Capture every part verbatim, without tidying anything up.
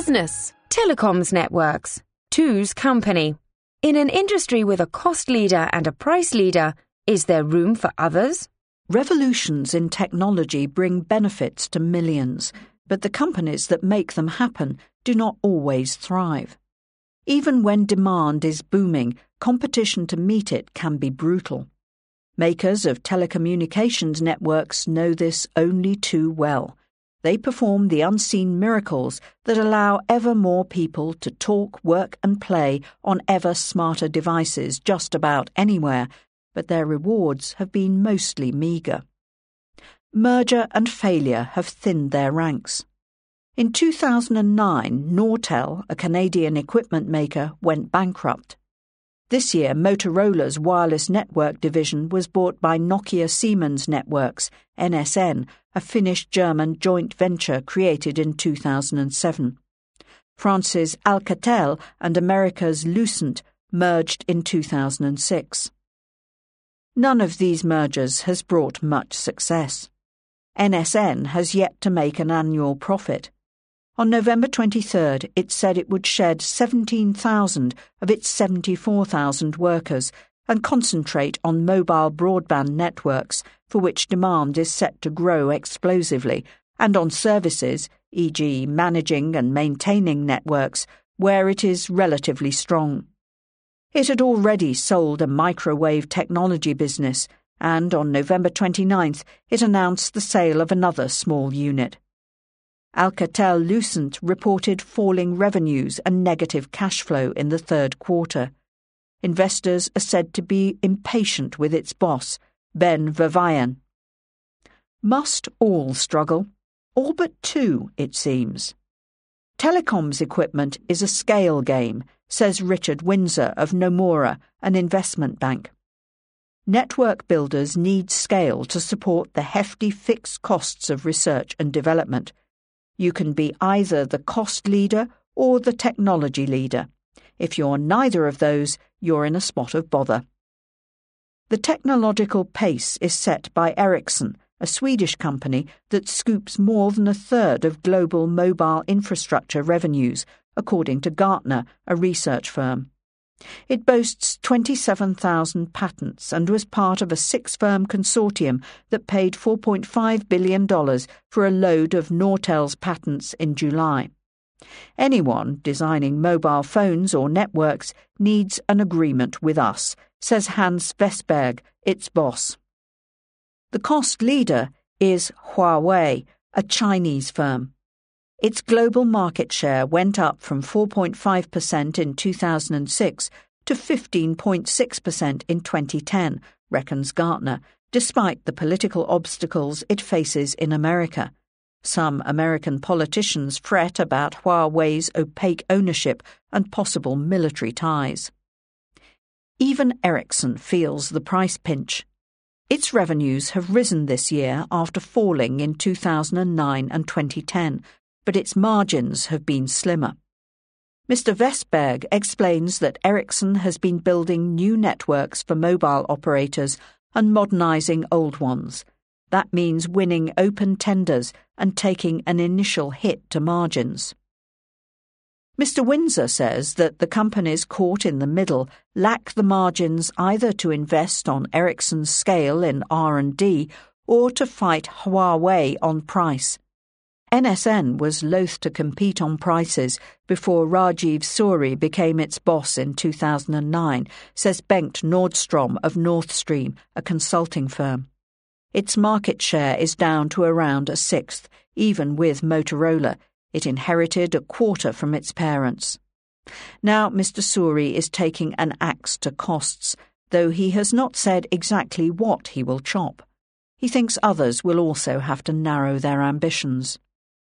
Business, telecoms networks, two's company. In an industry with a cost leader and a price leader, is there room for others? Revolutions in technology bring benefits to millions, but the companies that make them happen do not always thrive. Even when demand is booming, competition to meet it can be brutal. Makers of telecommunications networks know this only too well. They perform the unseen miracles that allow ever more people to talk, work and play on ever smarter devices just about anywhere, but their rewards have been mostly meagre. Merger and failure have thinned their ranks. In two thousand nine, Nortel, a Canadian equipment maker, went bankrupt. This year, Motorola's wireless network division was bought by Nokia Siemens Networks, N S N, a Finnish-German joint venture created in two thousand seven. France's Alcatel and America's Lucent merged in two thousand six. None of these mergers has brought much success. N S N has yet to make an annual profit. On November twenty-third, it said it would shed seventeen thousand of its seventy-four thousand workers and concentrate on mobile broadband networks, for which demand is set to grow explosively, and on services, for example managing and maintaining networks, where it is relatively strong. It had already sold a microwave technology business, and on November twenty-ninth it announced the sale of another small unit. Alcatel-Lucent reported falling revenues and negative cash flow in the third quarter. Investors are said to be impatient with its boss, Ben Verwaayen. Must all struggle? All but two, it seems. Telecoms equipment is a scale game, says Richard Windsor of Nomura, an investment bank. Network builders need scale to support the hefty fixed costs of research and development. You can be either the cost leader or the technology leader. If you're neither of those, you're in a spot of bother. The technological pace is set by Ericsson, a Swedish company that scoops more than a third of global mobile infrastructure revenues, according to Gartner, a research firm. It boasts twenty-seven thousand patents and was part of a six-firm consortium that paid four point five billion dollars for a load of Nortel's patents in July. Anyone designing mobile phones or networks needs an agreement with us, says Hans Vestberg, its boss. The cost leader is Huawei, a Chinese firm. Its global market share went up from four point five percent in two thousand six to fifteen point six percent in twenty ten, reckons Gartner, despite the political obstacles it faces in America. Some American politicians fret about Huawei's opaque ownership and possible military ties. Even Ericsson feels the price pinch. Its revenues have risen this year after falling in two thousand nine and twenty ten, but its margins have been slimmer. Mister Vestberg explains that Ericsson has been building new networks for mobile operators and modernizing old ones. That means winning open tenders and taking an initial hit to margins. Mister Windsor says that the companies caught in the middle lack the margins either to invest on Ericsson's scale in R and D or to fight Huawei on price. N S N was loath to compete on prices before Rajiv Suri became its boss in two thousand nine, says Bengt Nordstrom of North Stream, a consulting firm. Its market share is down to around a sixth, even with Motorola. It inherited a quarter from its parents. Now Mister Suri is taking an axe to costs, though he has not said exactly what he will chop. He thinks others will also have to narrow their ambitions.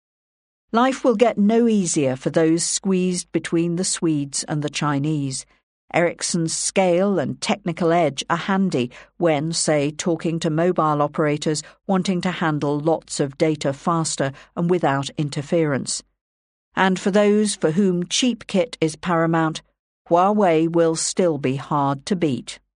Life will get no easier for those squeezed between the Swedes and the Chinese. Ericsson's scale and technical edge are handy when, say, talking to mobile operators wanting to handle lots of data faster and without interference. And for those for whom cheap kit is paramount, Huawei will still be hard to beat.